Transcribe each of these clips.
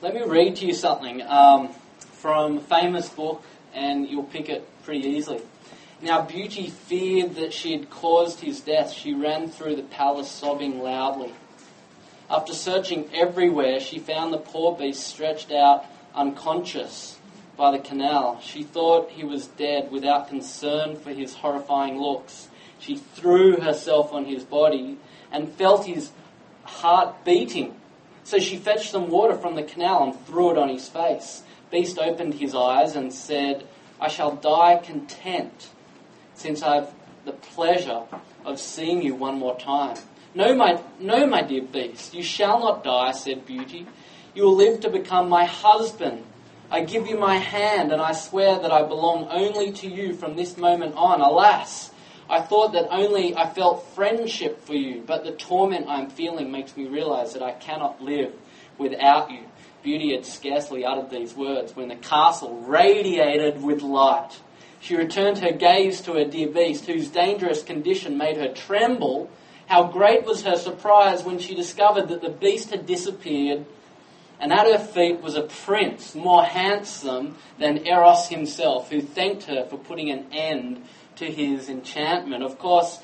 Let me read to you something from a famous book, and you'll pick it pretty easily. Now Beauty feared that she had caused his death. She ran through the palace sobbing loudly. After searching everywhere, she found the poor beast stretched out unconscious by the canal. She thought he was dead without concern for his horrifying looks. She threw herself on his body and felt his heart beating. So she fetched some water from the canal and threw it on his face. Beast opened his eyes and said, "I shall die content, since I have the pleasure of seeing you one more time." No, my dear beast, you shall not die," said Beauty. "You will live to become my husband. I give you my hand, and I swear that I belong only to you from this moment on. Alas, I thought that only I felt friendship for you, but the torment I am feeling makes me realize that I cannot live without you." Beauty had scarcely uttered these words when the castle radiated with light. She returned her gaze to her dear beast, whose dangerous condition made her tremble. How great was her surprise when she discovered that the beast had disappeared, and at her feet was a prince more handsome than Eros himself, who thanked her for putting an end to his enchantment. Of course,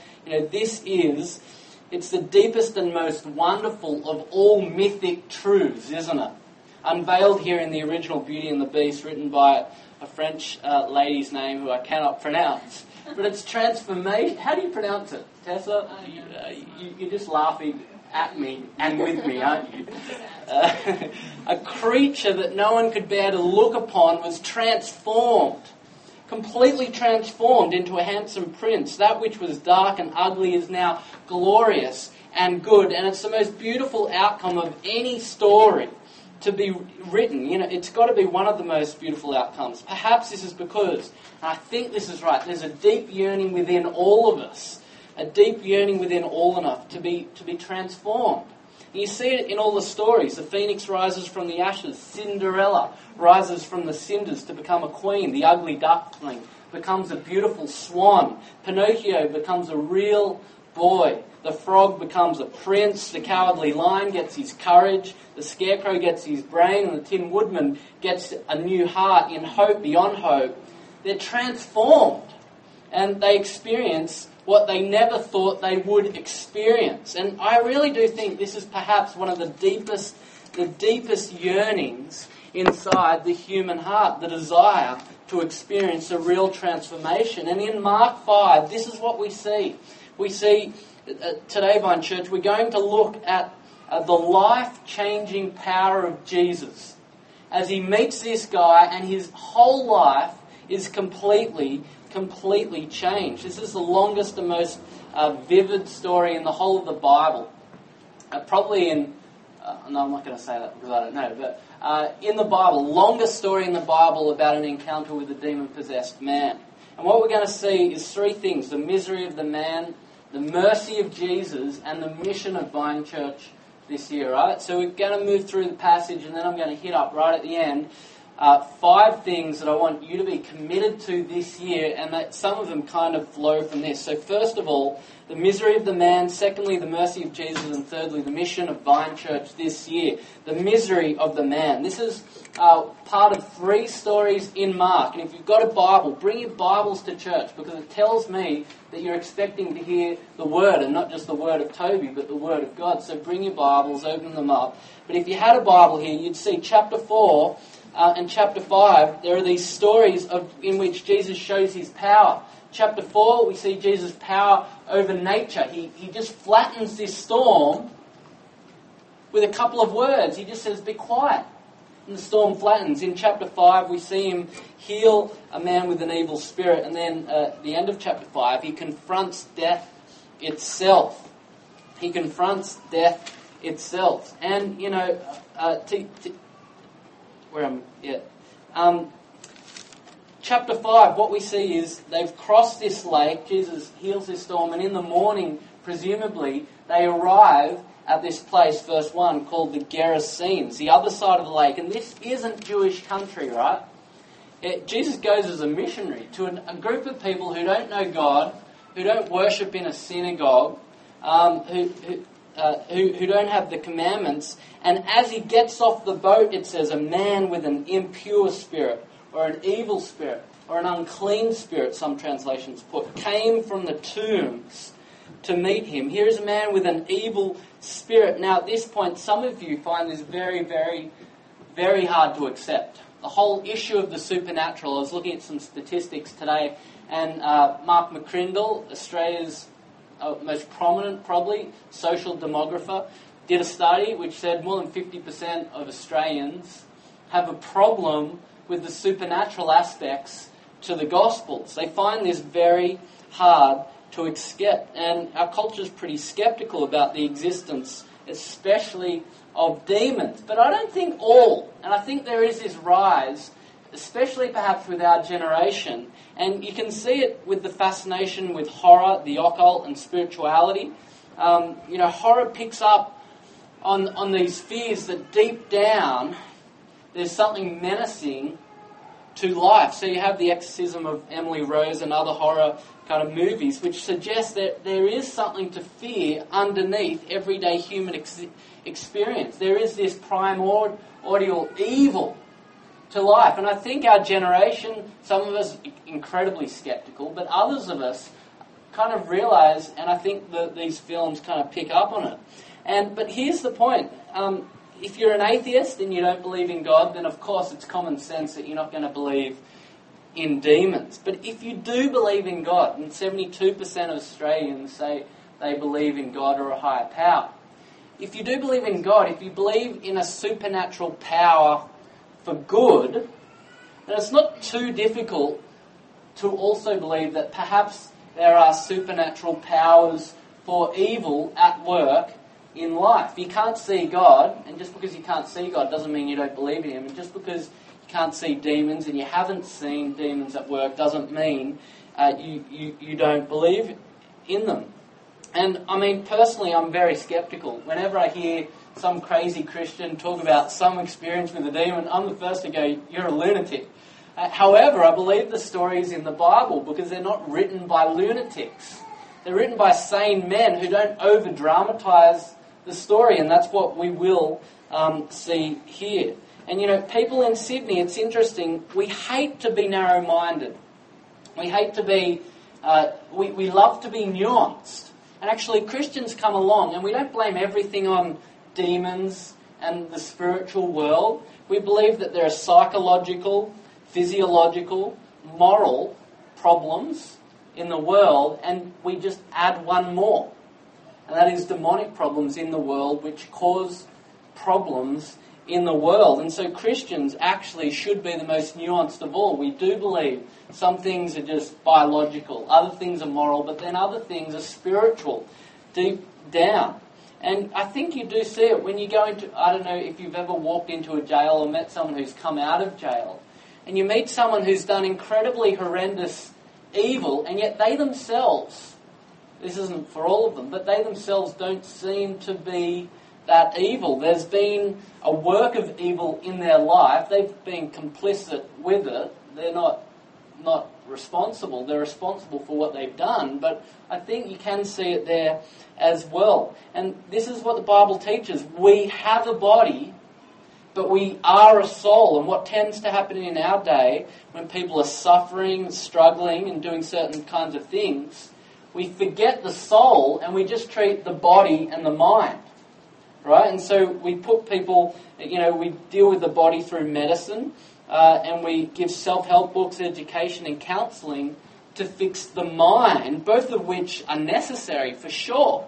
it's the deepest and most wonderful of all mythic truths, isn't it? Unveiled here in the original Beauty and the Beast, written by a French lady's name who I cannot pronounce. But it's transformation. How do you pronounce it, Tessa? You're just laughing at me and with me, aren't you? A creature that no one could bear to look upon was transformed, completely transformed into a handsome prince. That which was dark and ugly is now glorious and good. And it's the most beautiful outcome of any story to be written. It's got to be one of the most beautiful outcomes. Perhaps this is because, and I think this is right, there's a deep yearning within all of us, a deep yearning within all enough to be transformed. And you see it in all the stories. The phoenix rises from the ashes. Cinderella rises from the cinders to become a queen. The ugly duckling becomes a beautiful swan. Pinocchio becomes a real boy. The frog becomes a prince. The cowardly lion gets his courage. The scarecrow gets his brain. And the tin woodman gets a new heart in hope beyond hope. They're transformed. And they experience what they never thought they would experience. And I really do think this is perhaps one of the deepest yearnings inside the human heart, the desire to experience a real transformation. And in Mark 5, this is what we see. We see today, Vine Church, we're going to look at the life-changing power of Jesus as he meets this guy and his whole life is completely changed. This is the longest and most vivid story in the whole of the Bible. Probably in... no, I'm not going to say that because I don't know. But in the Bible, longest story in the Bible about an encounter with a demon-possessed man. And what we're going to see is three things: the misery of the man, the mercy of Jesus, and the mission of Vine Church this year, right? So we're going to move through the passage, and then I'm going to hit up right at the end 5 things that I want you to be committed to this year, and that some of them kind of flow from this. So first of all, the misery of the man. Secondly, the mercy of Jesus. And thirdly, the mission of Vine Church this year. The misery of the man. This is part of 3 stories in Mark. And if you've got a Bible, bring your Bibles to church, because it tells me that you're expecting to hear the Word, and not just the Word of Toby, but the Word of God. So bring your Bibles, open them up. But if you had a Bible here, you'd see chapter 4 and chapter 5, there are these stories in which Jesus shows his power. Chapter 4, we see Jesus' power over nature. He just flattens this storm with a couple of words. He just says, "Be quiet." And the storm flattens. In chapter 5, we see him heal a man with an evil spirit. And then at the end of chapter 5, he confronts death itself. He confronts death itself. And, chapter 5, what we see is they've crossed this lake. Jesus heals this storm, and in the morning, presumably, they arrive at this place, verse 1, called the Gerasenes, the other side of the lake. And this isn't Jewish country, right? Jesus goes as a missionary to a group of people who don't know God, who don't worship in a synagogue, who don't have the commandments. And as he gets off the boat, it says, a man with an impure spirit, or an evil spirit, or an unclean spirit, some translations put, came from the tombs to meet him. Here is a man with an evil spirit. Now, at this point, some of you find this very, very, very hard to accept. The whole issue of the supernatural. I was looking at some statistics today, and Mark McCrindle, Australia's most prominent, probably, social demographer, did a study which said more than 50% of Australians have a problem with the supernatural aspects to the Gospels. They find this very hard to accept, and our culture is pretty skeptical about the existence, especially of demons. But I don't think all, and I think there is this rise, especially perhaps with our generation, and you can see it with the fascination with horror, the occult, and spirituality. Horror picks up on these fears that deep down there's something menacing to life. So you have The Exorcism of Emily Rose and other horror kind of movies which suggest that there is something to fear underneath everyday human experience. There is this primordial evil to life. And I think our generation, some of us incredibly skeptical, but others of us kind of realize, and I think that these films kind of pick up on it. But here's the point. If you're an atheist and you don't believe in God, then of course it's common sense that you're not going to believe in demons. But if you do believe in God, and 72% of Australians say they believe in God or a higher power, if you do believe in God, if you believe in a supernatural power for good, then it's not too difficult to also believe that perhaps there are supernatural powers for evil at work in life. You can't see God, and just because you can't see God doesn't mean you don't believe in Him. And just because you can't see demons and you haven't seen demons at work doesn't mean you don't believe in them. And I mean, personally, I'm very skeptical. Whenever I hear some crazy Christian talk about some experience with a demon, I'm the first to go, you're a lunatic. However, I believe the stories in the Bible because they're not written by lunatics. They're written by sane men who don't over-dramatize the story, and that's what we will see here. And people in Sydney, it's interesting, we hate to be narrow-minded. We hate to be, we love to be nuanced. And actually Christians come along, and we don't blame everything on demons and the spiritual world. We believe that there are psychological, physiological, moral problems in the world, and we just add one more. And that is demonic problems in the world which cause problems in the world. And so Christians actually should be the most nuanced of all. We do believe some things are just biological, other things are moral, but then other things are spiritual, deep down. And I think you do see it when you go into, I don't know if you've ever walked into a jail or met someone who's come out of jail, and you meet someone who's done incredibly horrendous evil, and yet they themselves, this isn't for all of them, but they themselves don't seem to be that evil. There's been a work of evil in their life. They've been complicit with it. They're not responsible. They're responsible for what they've done, but I think you can see it there as well. And this is what the Bible teaches. We have a body, but we are a soul. And what tends to happen in our day, when people are suffering, struggling, and doing certain kinds of things, we forget the soul and we just treat the body and the mind. Right? And so we put people, we deal with the body through medicine, and we give self-help books, education and counselling to fix the mind, both of which are necessary for sure.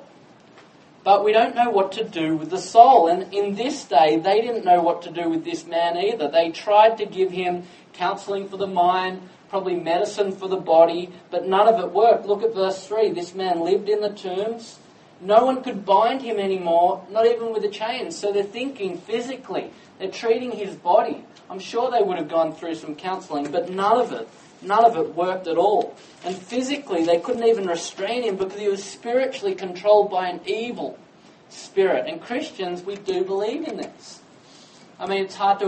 But we don't know what to do with the soul. And in this day, they didn't know what to do with this man either. They tried to give him counselling for the mind, probably medicine for the body, but none of it worked. Look at verse 3. This man lived in the tombs. No one could bind him anymore, not even with a chain. So they're thinking physically. They're treating his body. I'm sure they would have gone through some counselling, but none of it worked at all. And physically, they couldn't even restrain him because he was spiritually controlled by an evil spirit. And Christians, we do believe in this. I mean, it's hard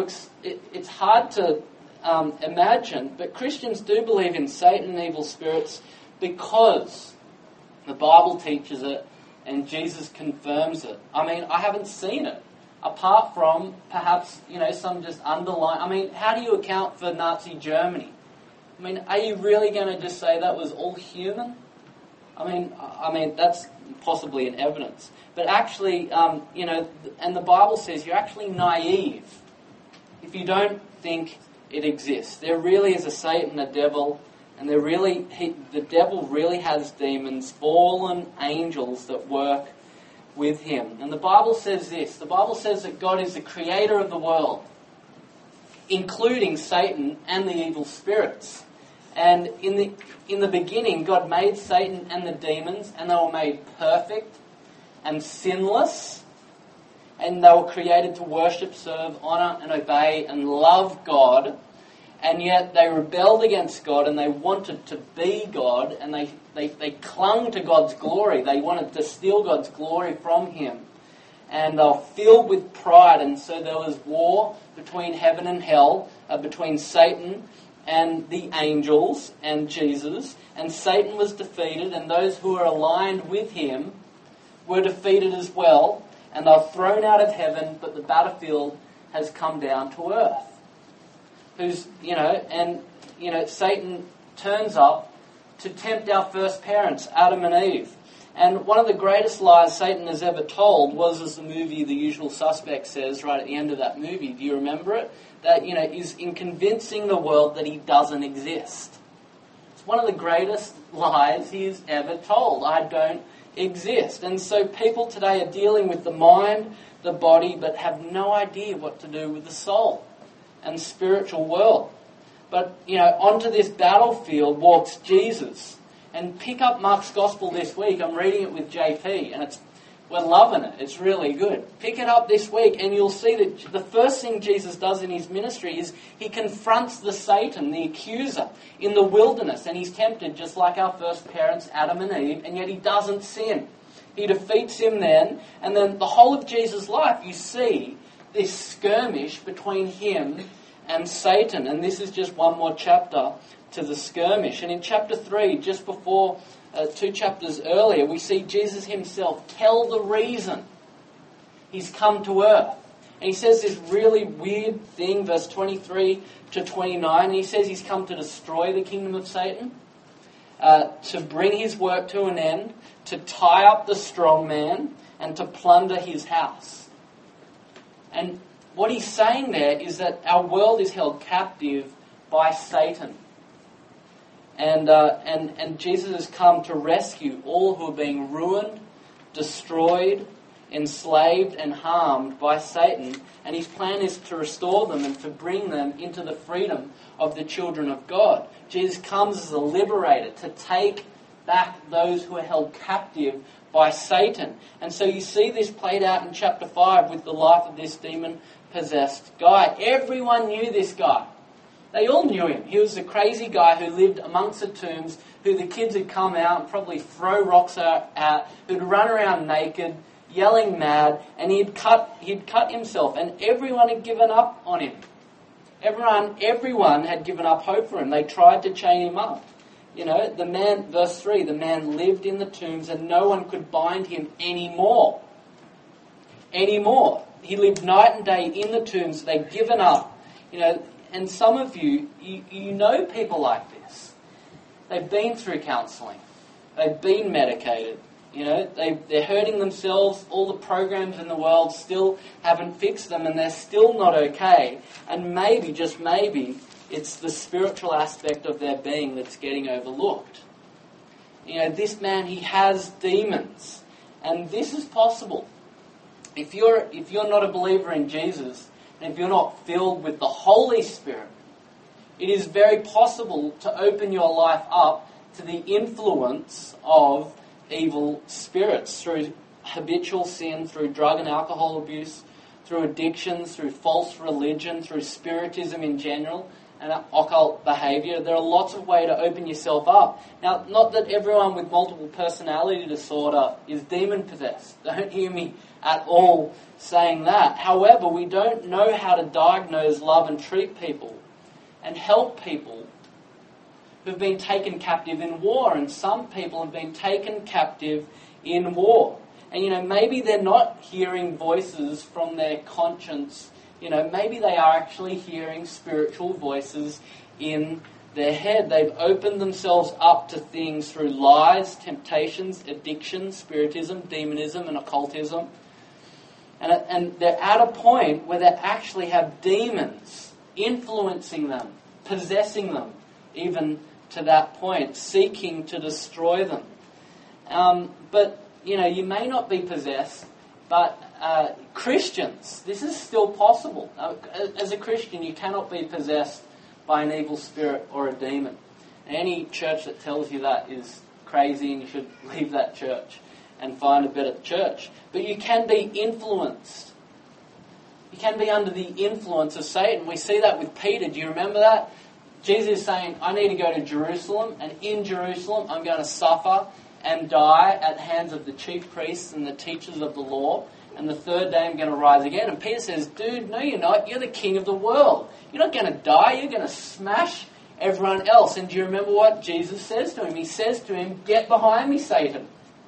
to imagine, but Christians do believe in Satan and evil spirits because the Bible teaches it, and Jesus confirms it. I mean, I haven't seen it, apart from perhaps, some just underlying... I mean, how do you account for Nazi Germany? I mean, are you really going to just say that was all human? I mean, that's possibly an evidence. But actually, and the Bible says you're actually naive if you don't think it exists. There really is a Satan, a devil, and the devil really has demons, fallen angels that work with him. And the Bible says this. The Bible says that God is the creator of the world, including Satan and the evil spirits. And in the beginning, God made Satan and the demons, and they were made perfect and sinless. And they were created to worship, serve, honour and obey and love God. And yet they rebelled against God and they wanted to be God, and they clung to God's glory. They wanted to steal God's glory from him. And they were filled with pride, and so there was war between heaven and hell, between Satan and the angels and Jesus. And Satan was defeated, and those who were aligned with him were defeated as well. And they were thrown out of heaven, but the battlefield has come down to earth. Satan turns up to tempt our first parents, Adam and Eve. And one of the greatest lies Satan has ever told was, as the movie The Usual Suspect says right at the end of that movie, do you remember it? That, is in convincing the world that he doesn't exist. It's one of the greatest lies he has ever told. I don't exist. And so people today are dealing with the mind, the body, but have no idea what to do with the soul and spiritual world. But, onto this battlefield walks Jesus. And pick up Mark's Gospel this week. I'm reading it with JP, and we're loving it. It's really good. Pick it up this week, and you'll see that the first thing Jesus does in his ministry is he confronts the Satan, the accuser, in the wilderness. And he's tempted just like our first parents, Adam and Eve, and yet he doesn't sin. He defeats him then, and then the whole of Jesus' life, you see this skirmish between him and Satan. And this is just one more chapter to the skirmish. And in chapter 3, just before 2 chapters earlier, we see Jesus himself tell the reason he's come to earth. And he says this really weird thing, verse 23 to 29. And he says he's come to destroy the kingdom of Satan, to bring his work to an end, to tie up the strong man, and to plunder his house. And what he's saying there is that our world is held captive by Satan. And Jesus has come to rescue all who are being ruined, destroyed, enslaved and harmed by Satan. And his plan is to restore them and to bring them into the freedom of the children of God. Jesus comes as a liberator to take back those who are held captive by Satan. And so you see this played out in chapter 5 with the life of this demon-possessed guy. Everyone knew this guy. They all knew him. He was the crazy guy who lived amongst the tombs, who the kids would come out and probably throw rocks at, who'd run around naked, yelling mad, and he'd cut himself, and everyone had given up on him. Everyone had given up hope for him. They tried to chain him up. The man, verse 3, the man lived in the tombs and no one could bind him anymore. He lived night and day in the tombs. They'd given up. And some of you know people like this. They've been through counselling. They've been medicated. They're hurting themselves. All the programs in the world still haven't fixed them, and they're still not okay. And maybe, just maybe, it's the spiritual aspect of their being that's getting overlooked. This man, he has demons. And this is possible. If you're not a believer in Jesus, and if you're not filled with the Holy Spirit, it is very possible to open your life up to the influence of evil spirits through habitual sin, through drug and alcohol abuse, through addictions, through false religion, through spiritism in general, and occult behaviour. There are lots of ways to open yourself up. Now, not that everyone with multiple personality disorder is demon-possessed. Don't hear me at all saying that. However, we don't know how to diagnose, love and treat people and help people who've been taken captive in war. And some people have been taken captive in war. And, maybe they're not hearing voices from their conscience. Maybe they are actually hearing spiritual voices in their head. They've opened themselves up to things through lies, temptations, addictions, spiritism, demonism, and occultism. And they're at a point where they actually have demons influencing them, possessing them, even to that point, seeking to destroy them. But you may not be possessed, but Christians, this is still possible. As a Christian, you cannot be possessed by an evil spirit or a demon. Any church that tells you that is crazy, and you should leave that church and find a better church. But you can be influenced. You can be under the influence of Satan. We see that with Peter. Do you remember that? Jesus is saying, I need to go to Jerusalem, and in Jerusalem I'm going to suffer and die at the hands of the chief priests and the teachers of the law, and the third day I'm going to rise again. And Peter says, dude, no you're not. You're the king of the world. You're not going to die. You're going to smash everyone else. And do you remember what Jesus says to him? He says to him, get behind me, Satan.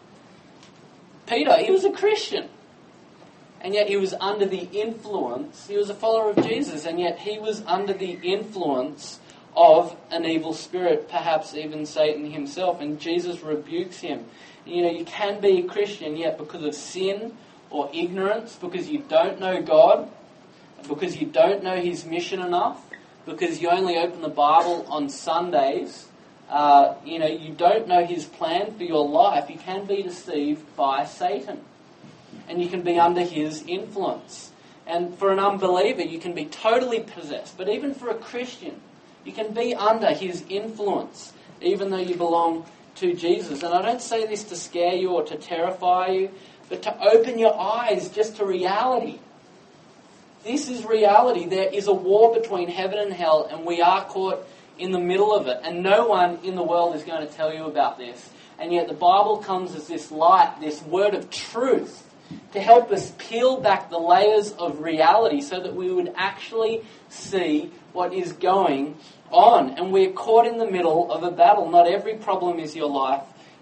Peter, he was a Christian. And yet he was under the influence. He was a follower of Jesus. And yet he was under the influence of an evil spirit, perhaps even Satan himself. And Jesus rebukes him. You can be a Christian, yet because of sin or ignorance, because you don't know God, because you don't know His mission enough, because you only open the Bible on Sundays, you don't know His plan for your life, you can be deceived by Satan. And you can be under his influence. And for an unbeliever, you can be totally possessed. But even for a Christian, you can be under his influence, even though you belong to Jesus. And I don't say this to scare you or to terrify you, but to open your eyes just to reality. This is reality. There is a war between heaven and hell, and we are caught in the middle of it. And no one in the world is going to tell you about this. And yet the Bible comes as this light, this word of truth, to help us peel back the layers of reality so that we would actually see what is going on. And we're caught in the middle of a battle. Not every problem is your life,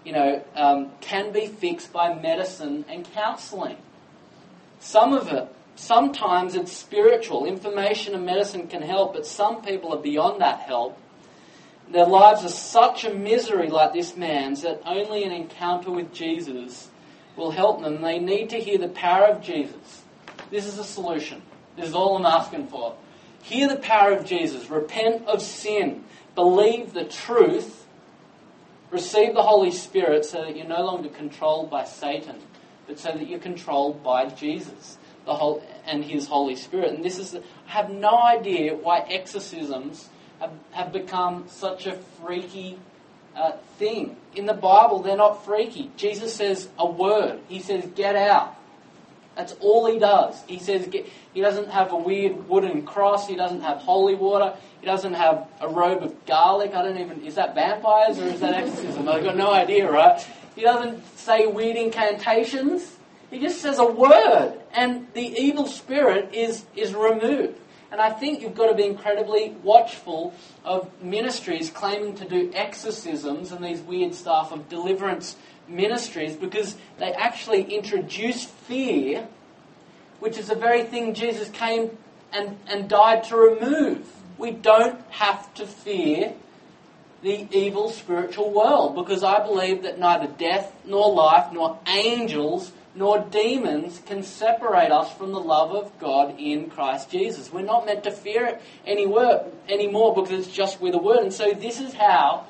can be fixed by medicine and counselling. Some of it, sometimes it's spiritual. Information and medicine can help, but some people are beyond that help. Their lives are such a misery like this man's that only an encounter with Jesus will help them. They need to hear the power of Jesus. This is a solution. This is all I'm asking for. Hear the power of Jesus. Repent of sin. Believe the truth. Receive the Holy Spirit so that you're no longer controlled by Satan, but so that you're controlled by Jesus and His Holy Spirit. And I have no idea why exorcisms have become such a freaky thing. In the Bible, they're not freaky. Jesus says a word. He says, get out. That's all He does. He says, He doesn't have a weird wooden cross. He doesn't have holy water. He doesn't have a robe of garlic. Is that vampires or is that exorcism? I've got no idea, right? He doesn't say weird incantations. He just says a word, and the evil spirit is removed. And I think you've got to be incredibly watchful of ministries claiming to do exorcisms and these weird stuff of deliverance ministries, because they actually introduce fear, which is the very thing Jesus came and died to remove. We don't have to fear the evil spiritual world, because I believe that neither death nor life nor angels nor demons can separate us from the love of God in Christ Jesus. We're not meant to fear it anymore because it's just with a word. And so this is how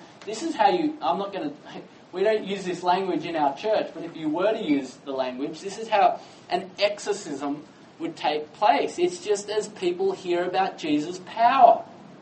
we don't use this language in our church, but if you were to use the language, this is how an exorcism would take place. It's just as people hear about Jesus' power.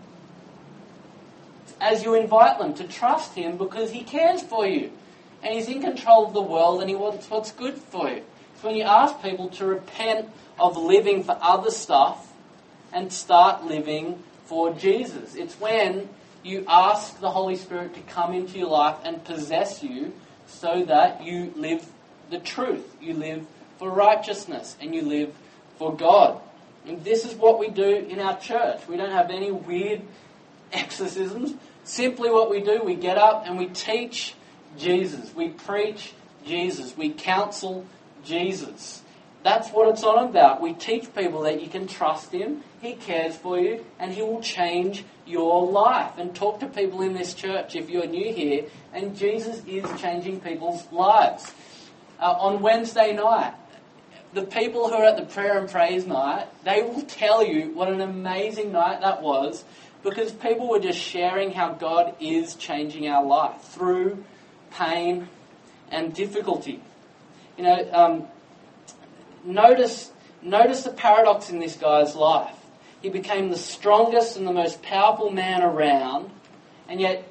As you invite them to trust Him because He cares for you. And He's in control of the world and He wants what's good for you. So when you ask people to repent of living for other stuff and start living for Jesus, it's when you ask the Holy Spirit to come into your life and possess you so that you live the truth. You live for righteousness and you live for God. And this is what we do in our church. We don't have any weird exorcisms. Simply what we do, we get up and we teach Jesus. We preach Jesus. We counsel Jesus. That's what it's on about. We teach people that you can trust him, he cares for you, and he will change your life. And talk to people in this church if you're new here, and Jesus is changing people's lives. On Wednesday night, the people who are at the prayer and praise night, they will tell you what an amazing night that was, because people were just sharing how God is changing our life through pain and difficulty. You know, notice the paradox in this guy's life. He became the strongest and the most powerful man around, and yet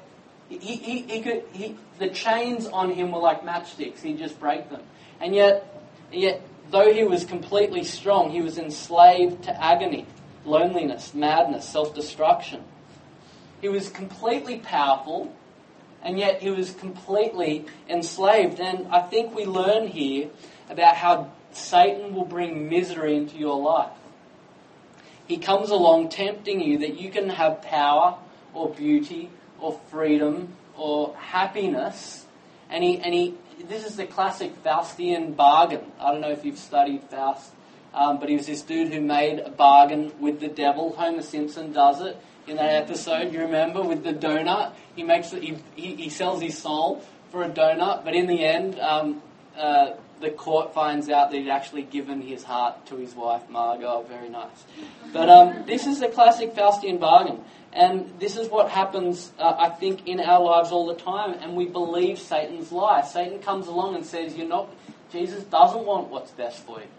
the chains on him were like matchsticks. He'd just break them. And yet, though he was completely strong, he was enslaved to agony, loneliness, madness, self-destruction. He was completely powerful, and yet he was completely enslaved. And I think we learn here about how Satan will bring misery into your life. He comes along tempting you that you can have power or beauty or freedom or happiness. And this is the classic Faustian bargain. I don't know if you've studied Faust, but he was this dude who made a bargain with the devil. Homer Simpson does it in that episode, you remember, with the donut. He sells his soul for a donut, but in the end, the court finds out that he'd actually given his heart to his wife, Margot. Very nice. But this is the classic Faustian bargain. And this is what happens, I think, in our lives all the time. And we believe Satan's lie. Satan comes along and says, Jesus doesn't want what's best for you.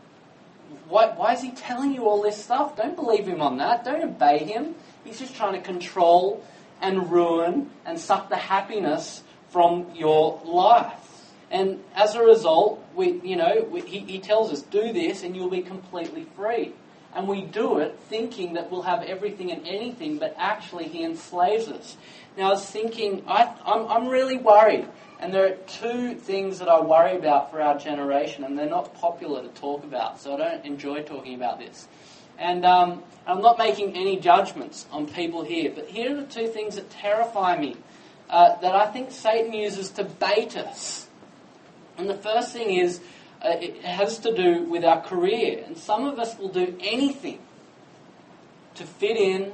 Why is he telling you all this stuff? Don't believe him on that. Don't obey him. He's just trying to control and ruin and suck the happiness from your life. And as a result, he tells us, do this and you'll be completely free. And we do it thinking that we'll have everything and anything, but actually he enslaves us. Now I was thinking, I'm really worried. And there are two things that I worry about for our generation, and they're not popular to talk about, so I don't enjoy talking about this. And I'm not making any judgments on people here, but here are the two things that terrify me, that I think Satan uses to bait us. And the first thing is, it has to do with our career. And some of us will do anything to fit in,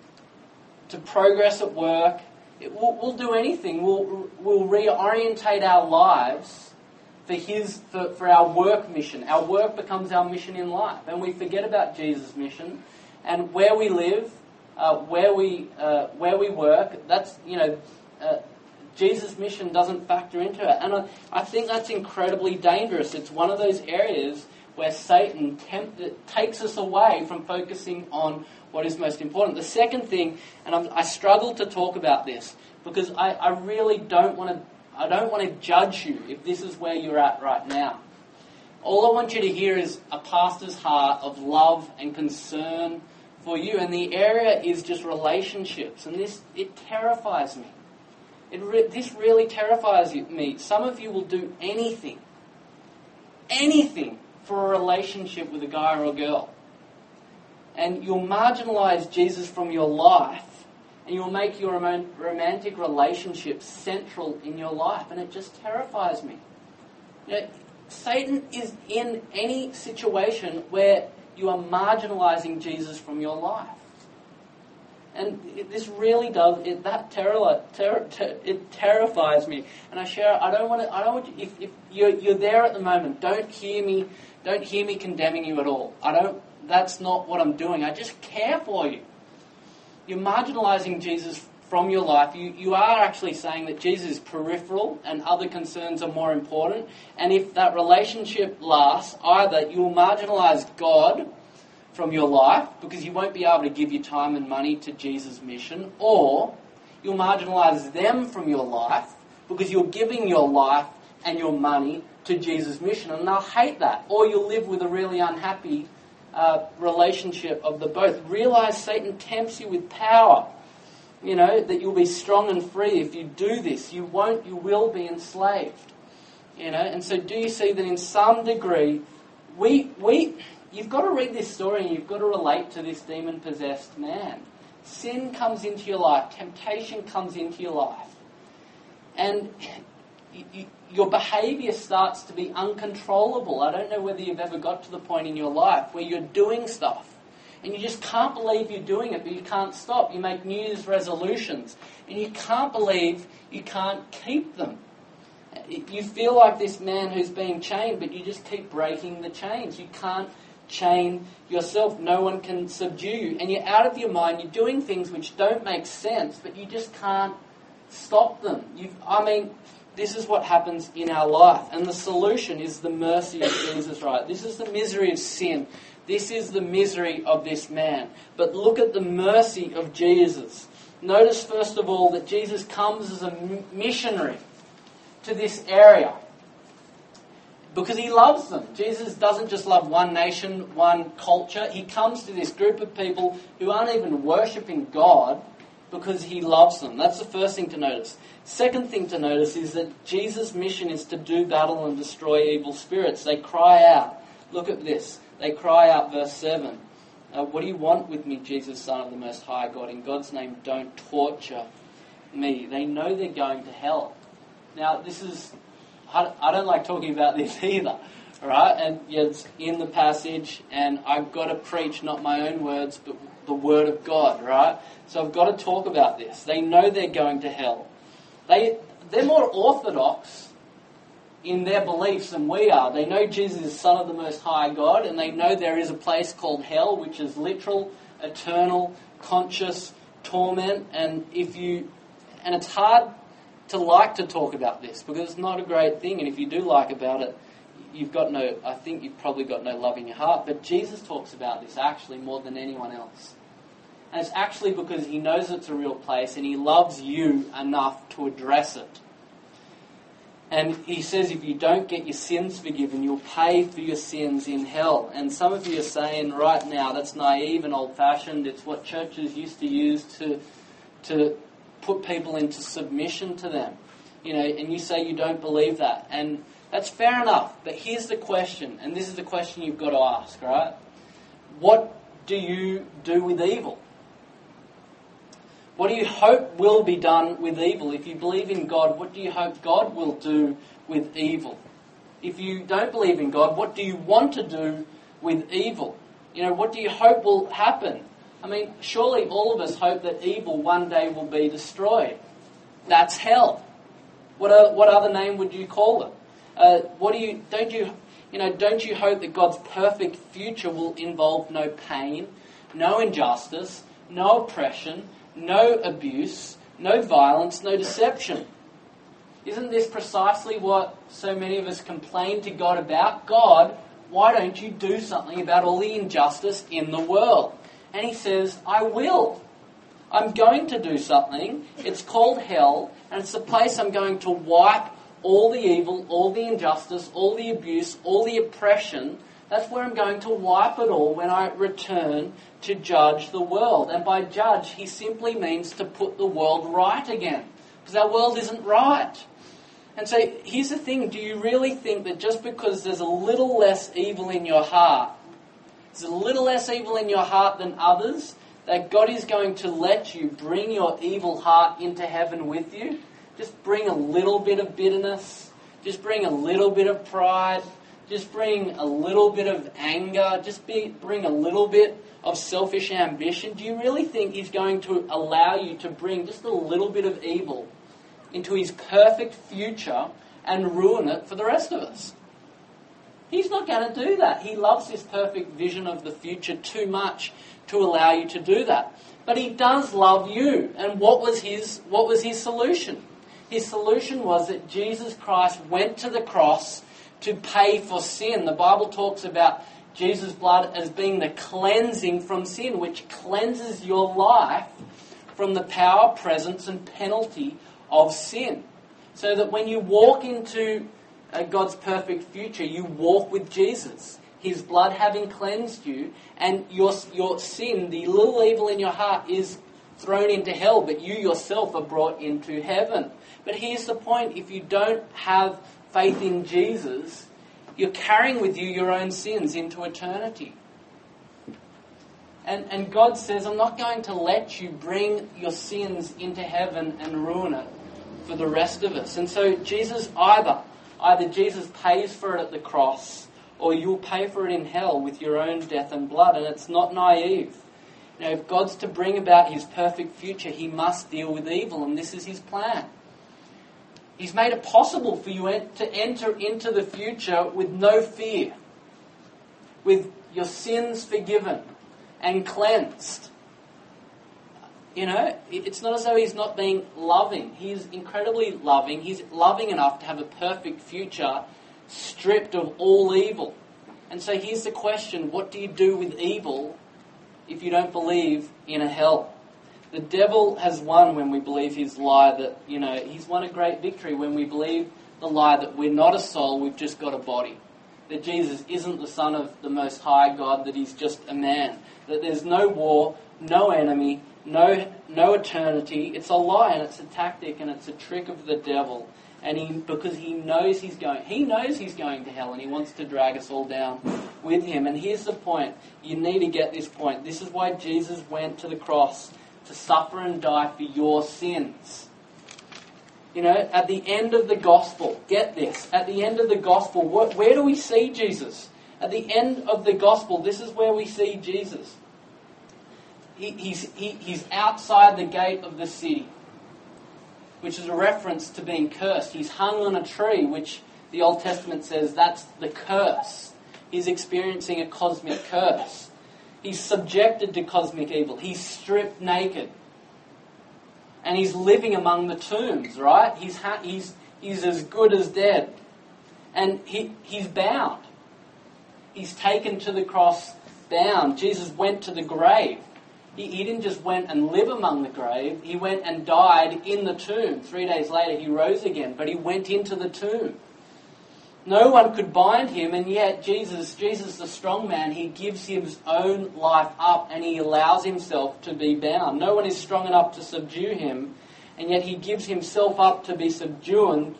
to progress at work. We'll do anything. We'll reorientate our lives for our work mission. Our work becomes our mission in life. And we forget about Jesus' mission. And where we live, where we work, that's, Jesus' mission doesn't factor into it. And I think that's incredibly dangerous. It's one of those areas where Satan takes us away from focusing on what is most important. The second thing, and I struggle to talk about this, because I really don't want to judge you if this is where you're at right now. All I want you to hear is a pastor's heart of love and concern for you. And the area is just relationships. And it terrifies me. This really terrifies me. Some of you will do anything for a relationship with a guy or a girl. And you'll marginalize Jesus from your life, and you'll make your romantic relationships central in your life, and it just terrifies me. Satan is in any situation where you are marginalizing Jesus from your life. And this really does, it terrifies me. And I don't want you, if you're there at the moment, don't hear me condemning you at all. That's not what I'm doing. I just care for you. You're marginalizing Jesus from your life. You are actually saying that Jesus is peripheral and other concerns are more important. And if that relationship lasts, either you will marginalize God from your life because you won't be able to give your time and money to Jesus' mission, or you'll marginalize them from your life because you're giving your life and your money to Jesus' mission, and they'll hate that. Or you'll live with a really unhappy relationship of the both. Realize Satan tempts you with power. That you'll be strong and free. If you do this, you will be enslaved. And so do you see that in some degree, you've got to read this story and you've got to relate to this demon-possessed man. Sin comes into your life. Temptation comes into your life. And your behaviour starts to be uncontrollable. I don't know whether you've ever got to the point in your life where you're doing stuff and you just can't believe you're doing it, but you can't stop. You make New Year's resolutions and you can't believe you can't keep them. You feel like this man who's being chained, but you just keep breaking the chains. You can't chain yourself. No one can subdue you. And you're out of your mind. You're doing things which don't make sense, but you just can't stop them. This is what happens in our life. And the solution is the mercy of Jesus, right? This is the misery of sin. This is the misery of this man. But look at the mercy of Jesus. Notice, first of all, that Jesus comes as a missionary to this area because he loves them. Jesus doesn't just love one nation, one culture. He comes to this group of people who aren't even worshipping God because he loves them. That's the first thing to notice. Second thing to notice is that Jesus' mission is to do battle and destroy evil spirits. They cry out. Look at this. They cry out, verse 7. What do you want with me, Jesus, Son of the Most High God? In God's name, don't torture me. They know they're going to hell. Now, I don't like talking about this either, right? And it's in the passage, and I've got to preach not my own words, but the Word of God, right? So I've got to talk about this. They know they're going to hell. They're more orthodox in their beliefs than we are. They know Jesus is Son of the Most High God, and they know there is a place called hell, which is literal, eternal, conscious torment. And it's hard to talk about this because it's not a great thing, and if you do like about it, I think you've probably got no love in your heart. But Jesus talks about this actually more than anyone else. And it's actually because he knows it's a real place and he loves you enough to address it. And he says if you don't get your sins forgiven, you'll pay for your sins in hell. And some of you are saying right now, that's naive and old-fashioned. It's what churches used to use to put people into submission to them. And you say you don't believe that. And that's fair enough. But here's the question, and this is the question you've got to ask, right? What do you do with evil? What do you hope will be done with evil? If you believe in God, what do you hope God will do with evil? If you don't believe in God, what do you want to do with evil? What do you hope will happen? Surely all of us hope that evil one day will be destroyed. That's hell. What other name would you call it? Don't you hope that God's perfect future will involve no pain, no injustice, no oppression, no abuse, no violence, no deception? Isn't this precisely what so many of us complain to God about? God, why don't you do something about all the injustice in the world? And he says, I will. I'm going to do something. It's called hell, and it's the place I'm going to wipe all the evil, all the injustice, all the abuse, all the oppression. That's where I'm going to wipe it all when I return to judge the world. And by judge, he simply means to put the world right again, because our world isn't right. And so here's the thing. Do you really think that just because there's a little less evil in your heart, there's a little less evil in your heart than others, that God is going to let you bring your evil heart into heaven with you? Just bring a little bit of bitterness. Just bring a little bit of pride. Just bring a little bit of anger. Bring a little bit of selfish ambition. Do you really think he's going to allow you to bring just a little bit of evil into his perfect future and ruin it for the rest of us? He's not going to do that. He loves this perfect vision of the future too much to allow you to do that. But he does love you. And what was his solution? His solution was that Jesus Christ went to the cross to pay for sin. The Bible talks about Jesus' blood as being the cleansing from sin, which cleanses your life from the power, presence, and penalty of sin. So that when you walk into God's perfect future, you walk with Jesus, his blood having cleansed you, and your sin, the little evil in your heart, is thrown into hell, but you yourself are brought into heaven. But here's the point. If you don't have faith in Jesus, you're carrying with you your own sins into eternity. And God says, I'm not going to let you bring your sins into heaven and ruin it for the rest of us. And so Jesus either Jesus pays for it at the cross, or you'll pay for it in hell with your own death and blood. And it's not naive. You know, if God's to bring about his perfect future, he must deal with evil, and this is his plan. He's made it possible for you to enter into the future with no fear, with your sins forgiven and cleansed. You know, it's not as though he's not being loving. He's incredibly loving. He's loving enough to have a perfect future stripped of all evil. And so here's the question: what do you do with evil if you don't believe in a hell? The devil has won when we believe his lie that, you know, he's won a great victory when we believe the lie that we're not a soul, we've just got a body. That Jesus isn't the Son of the Most High God, that he's just a man. That there's no war, no enemy, no eternity. It's a lie and it's a tactic and it's a trick of the devil. And because he knows he's going to hell, and he wants to drag us all down with him. And here's the point. You need to get this point. This is why Jesus went to the cross, to suffer and die for your sins. You know, at the end of the gospel, get this, at the end of the gospel, where do we see Jesus? At the end of the gospel, this is where we see Jesus. He's outside the gate of the city, which is a reference to being cursed. He's hung on a tree, which the Old Testament says that's the curse. He's experiencing a cosmic curse. He's subjected to cosmic evil. He's stripped naked. And he's living among the tombs, right? He's as good as dead. And he's bound. He's taken to the cross bound. Jesus went to the grave. He didn't just went and live among the grave. He went and died in the tomb. 3 days later he rose again, but he went into the tomb. No one could bind him, and yet Jesus the strong man, he gives his own life up and he allows himself to be bound. No one is strong enough to subdue him, and yet he gives himself up to be subdued,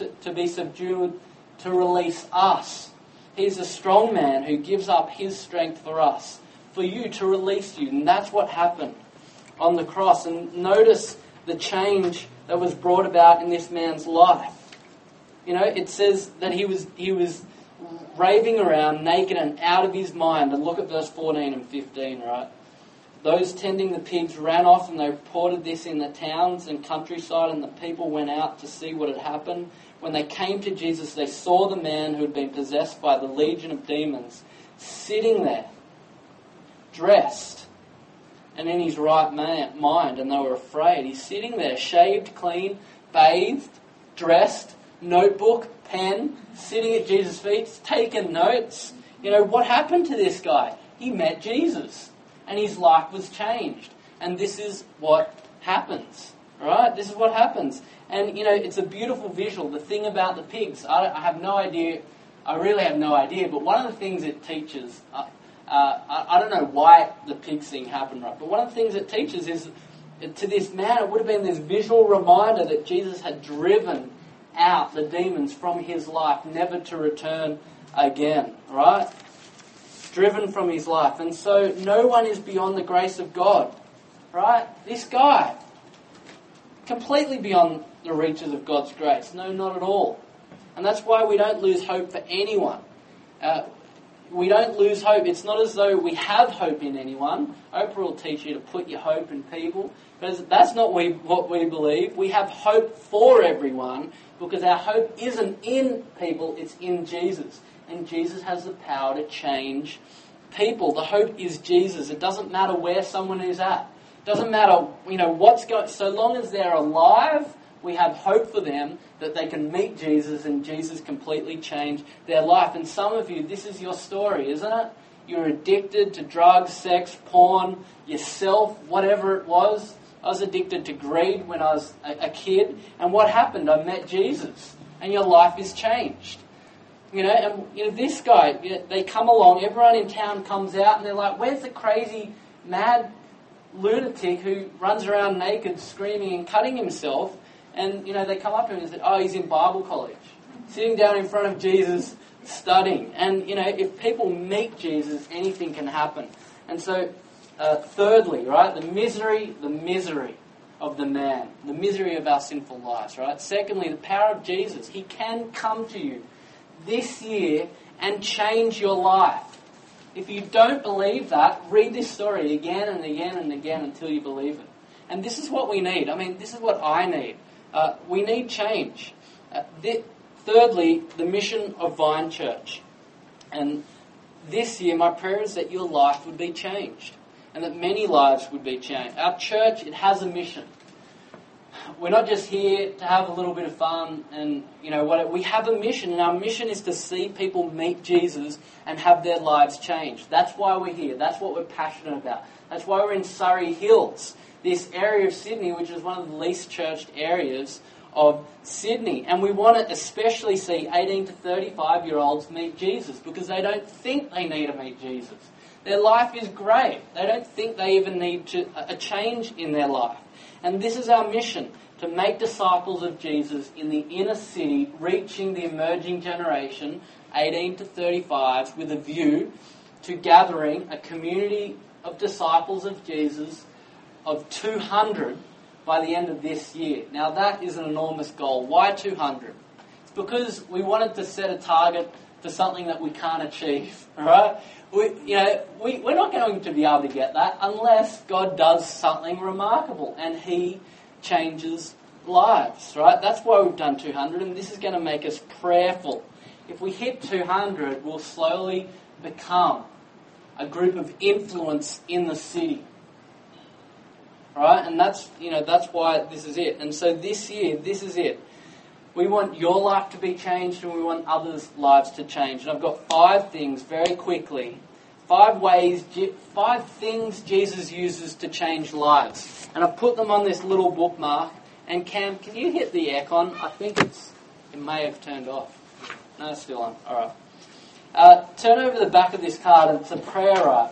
to release us. He's a strong man who gives up his strength for us, for you, to release you. And that's what happened on the cross. And notice the change that was brought about in this man's life. You know, it says that he was raving around naked and out of his mind. And look at verse 14 and 15, right? Those tending the pigs ran off and they reported this in the towns and countryside, and the people went out to see what had happened. When they came to Jesus, they saw the man who had been possessed by the legion of demons sitting there, dressed and in his right mind, and they were afraid. He's sitting there, shaved, clean, bathed, dressed, notebook, pen, sitting at Jesus' feet, taking notes. You know, what happened to this guy? He met Jesus, and his life was changed. And this is what happens, right? This is what happens. And, you know, it's a beautiful visual. The thing about the pigs, I have no idea, I really have no idea, but one of the things it teaches, I don't know why the pigs thing happened, right? But one of the things it teaches is, to this man, it would have been this visual reminder that Jesus had driven out the demons from his life, never to return again, right? Driven from his life. And so no one is beyond the grace of God, right? This guy, completely beyond the reaches of God's grace. No, not at all. And that's why we don't lose hope for anyone. We don't lose hope. It's not as though we have hope in anyone. Oprah will teach you to put your hope in people. But that's not what we believe. We have hope for everyone, because our hope isn't in people, it's in Jesus. And Jesus has the power to change people. The hope is Jesus. It doesn't matter where someone is at. It doesn't matter, what's going. So long as they're alive, we have hope for them that they can meet Jesus and Jesus completely change their life. And some of you, this is your story, isn't it? You're addicted to drugs, sex, porn, yourself, whatever it was. I was addicted to greed when I was a kid. And what happened? I met Jesus. And your life is changed. This guy, they come along, everyone in town comes out and they're like, where's the crazy, mad lunatic who runs around naked, screaming and cutting himself? And, they come up to him and say, oh, he's in Bible college, sitting down in front of Jesus, studying. And, if people meet Jesus, anything can happen. And so, thirdly, right, the misery of the man, the misery of our sinful lives, right? Secondly, the power of Jesus. He can come to you this year and change your life. If you don't believe that, read this story again and again and again until you believe it. And this is what we need. I mean, this is what I need. We need change. Thirdly, the mission of Vine Church. And this year, my prayer is that your life would be changed and that many lives would be changed. Our church, it has a mission. We're not just here to have a little bit of fun and, whatever. We have a mission, and our mission is to see people meet Jesus and have their lives changed. That's why we're here. That's what we're passionate about. That's why we're in Surrey Hills, this area of Sydney, which is one of the least churched areas of Sydney. And we want to especially see 18 to 35-year-olds meet Jesus because they don't think they need to meet Jesus. Their life is great. They don't think they even need a change in their life. And this is our mission, to make disciples of Jesus in the inner city, reaching the emerging generation, 18 to 35s, with a view to gathering a community of disciples of Jesus of 200 by the end of this year. Now that is an enormous goal. Why 200? It's because we wanted to set a target for something that we can't achieve, right? We're not going to be able to get that unless God does something remarkable and He changes lives, right? That's why we've done 200, and this is going to make us prayerful. If we hit 200, we'll slowly become a group of influence in the city, right? And that's why this is it. And so this year, this is it. We want your life to be changed and we want others' lives to change. And I've got 5 things very quickly. 5 things Jesus uses to change lives. And I've put them on this little bookmark. And Cam, can you hit the aircon? I think it may have turned off. No, it's still on. All right. Turn over the back of this card. It's a prayer write.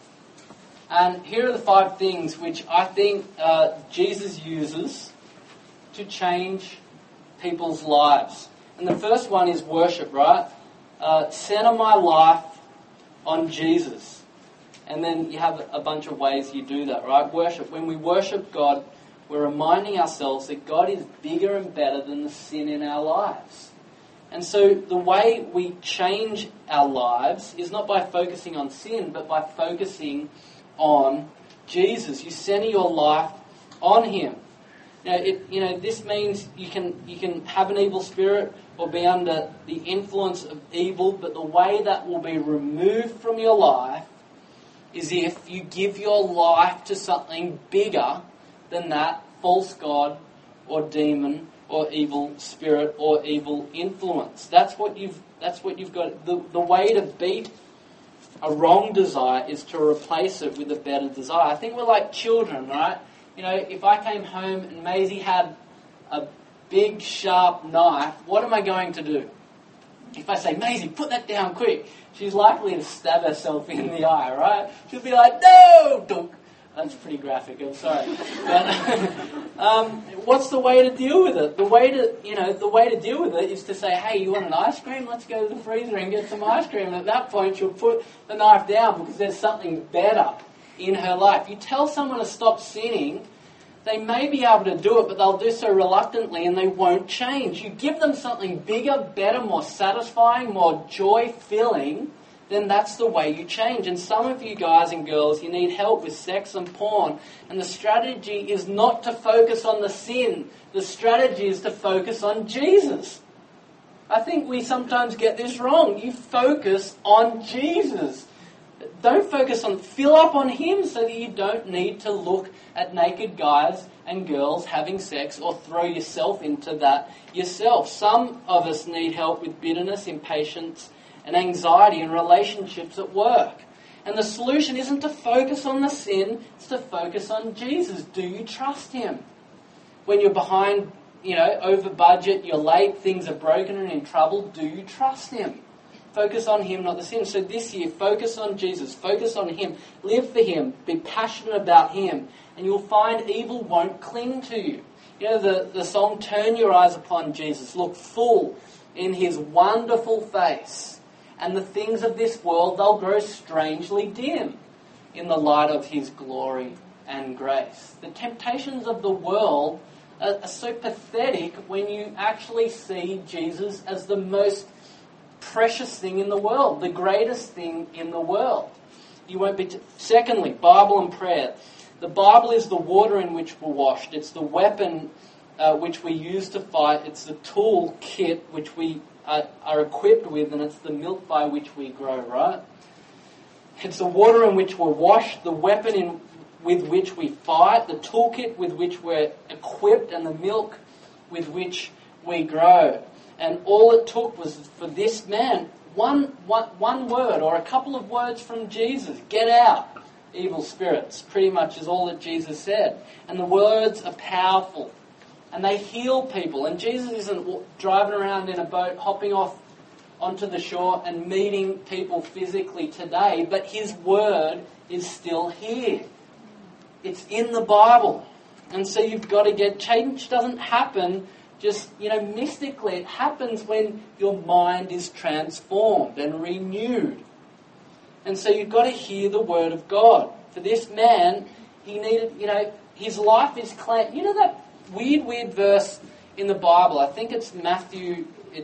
And here are the 5 things which I think Jesus uses to change people's lives. And the first one is worship, right? Center my life on Jesus. And then you have a bunch of ways you do that, right? Worship. When we worship God, we're reminding ourselves that God is bigger and better than the sin in our lives. And so the way we change our lives is not by focusing on sin, but by focusing on Jesus. You center your life on Him. This means you can have an evil spirit or be under the influence of evil, but the way that will be removed from your life is if you give your life to something bigger than that false god or demon or evil spirit or evil influence. That's what you've got. The way to beat a wrong desire is to replace it with a better desire. I think we're like children, right? If I came home and Maisie had a big, sharp knife, what am I going to do? If I say, Maisie, put that down quick, she's likely to stab herself in the eye, right? She'll be like, no! Dunk. That's pretty graphic, I'm sorry. But what's the way to deal with it? The way to deal with it is to say, hey, you want an ice cream? Let's go to the freezer and get some ice cream. And at that point, she'll put the knife down because there's something better in her life. You tell someone to stop sinning, they may be able to do it, but they'll do so reluctantly and they won't change. You give them something bigger, better, more satisfying, more joy-filling, then that's the way you change. And some of you guys and girls, you need help with sex and porn. And the strategy is not to focus on the sin. The strategy is to focus on Jesus. I think we sometimes get this wrong. You focus on Jesus. Don't fill up on Him so that you don't need to look at naked guys and girls having sex or throw yourself into that yourself. Some of us need help with bitterness, impatience, and anxiety in relationships at work. And the solution isn't to focus on the sin, it's to focus on Jesus. Do you trust Him? When you're behind, over budget, you're late, things are broken and in trouble, do you trust Him? Focus on Him, not the sin. So this year, focus on Jesus. Focus on Him. Live for Him. Be passionate about Him. And you'll find evil won't cling to you. The song, Turn Your Eyes Upon Jesus. Look full in His wonderful face. And the things of this world, they'll grow strangely dim in the light of His glory and grace. The temptations of the world are so pathetic when you actually see Jesus as the most precious thing in the world, the greatest thing in the world. You won't be. Secondly, Bible and prayer. The Bible is the water in which we're washed. It's the weapon which we use to fight. It's the tool kit which we are equipped with, and it's the milk by which we grow, right? It's the water in which we're washed, the weapon with which we fight, the toolkit with which we're equipped, and the milk with which we grow. And all it took was for this man, one word or a couple of words from Jesus. Get out, evil spirits, pretty much is all that Jesus said. And the words are powerful. And they heal people. And Jesus isn't driving around in a boat, hopping off onto the shore and meeting people physically today, but his word is still here. It's in the Bible. And so you've got to get, change doesn't happen just, mystically. It happens when your mind is transformed and renewed. And so you've got to hear the word of God. For this man, he needed, his life is cleansed. You know that weird verse in the Bible? I think it's Matthew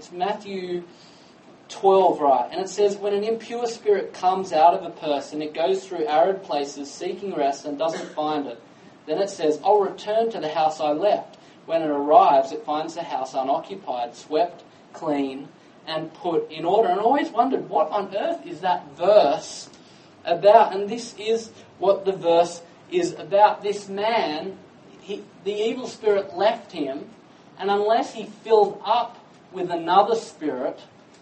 12, right? And it says, when an impure spirit comes out of a person, it goes through arid places seeking rest and doesn't find it. Then it says, I'll return to the house I left. When it arrives, it finds the house unoccupied, swept clean, and put in order. And I always wondered, what on earth is that verse about? And this is what the verse is about. This man, the evil spirit left him, and unless he filled up with another spirit,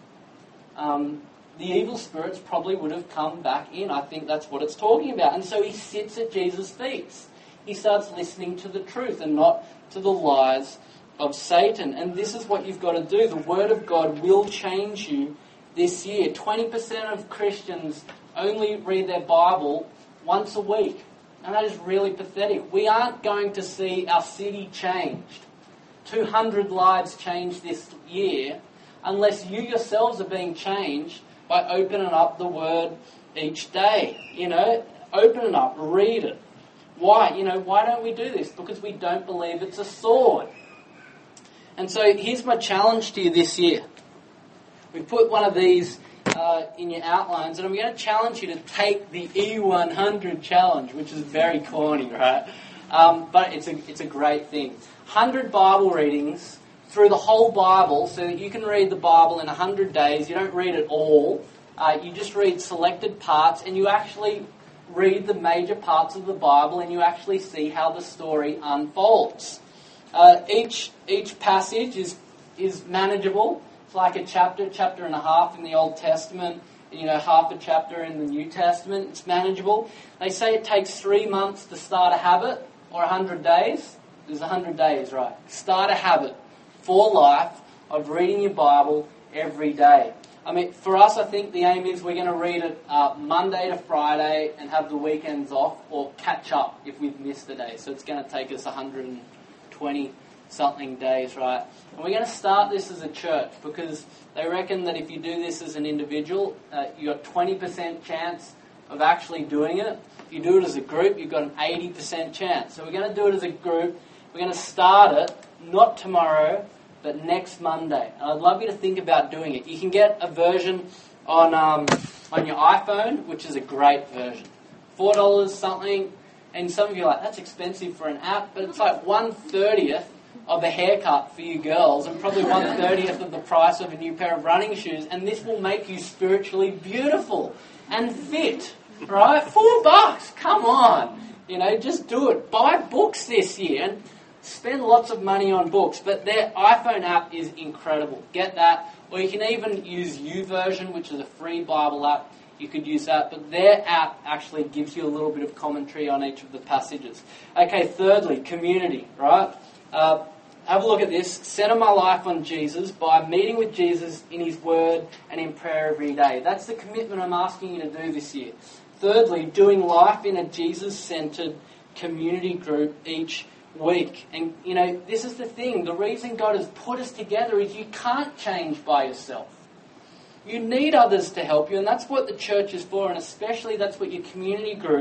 the evil spirits probably would have come back in. I think that's what it's talking about. And so he sits at Jesus' feet. He starts listening to the truth and not to the lies of Satan. And this is what you've got to do. The Word of God will change you this year. 20% of Christians only read their Bible once a week. And that is really pathetic. We aren't going to see our city changed, 200 lives changed this year, unless you yourselves are being changed by opening up the Word each day. Open it up, read it. Why? Why don't we do this? Because we don't believe it's a sword. And so here's my challenge to you this year. We put one of these in your outlines, and I'm going to challenge you to take the E100 challenge, which is very corny, right? But it's a great thing. 100 Bible readings through the whole Bible, so that you can read the Bible in 100 days. You don't read it all. You just read selected parts, and you actually read the major parts of the Bible, and you actually see how the story unfolds. Each passage is manageable. It's like a chapter and a half in the Old Testament, half a chapter in the New Testament. It's manageable. They say it takes 3 months to start a habit, or 100 days. There's 100 days, right? Start a habit for life of reading your Bible every day. For us, I think the aim is we're going to read it Monday to Friday and have the weekends off, or catch up if we've missed a day. So it's going to take us 120-something days, right? And we're going to start this as a church, because they reckon that if you do this as an individual, you've got 20% chance of actually doing it. If you do it as a group, you've got an 80% chance. So we're going to do it as a group. We're going to start it, not tomorrow, but next Monday. And I'd love you to think about doing it. You can get a version on your iPhone, which is a great version. $4 something, and some of you are like, that's expensive for an app, but it's like 1/30 of a haircut for you girls, and probably 1/30 of the price of a new pair of running shoes, and this will make you spiritually beautiful and fit, right? $4, come on. Just do it. Buy books this year, and spend lots of money on books, but their iPhone app is incredible. Get that. Or you can even use YouVersion, which is a free Bible app. You could use that, but their app actually gives you a little bit of commentary on each of the passages. Okay, thirdly, community, right? Have a look at this. Center my life on Jesus by meeting with Jesus in His Word and in prayer every day. That's the commitment I'm asking you to do this year. Thirdly, doing life in a Jesus-centered community group each week. And, this is the thing. The reason God has put us together is you can't change by yourself. You need others to help you, and that's what the church is for, and especially that's what your community group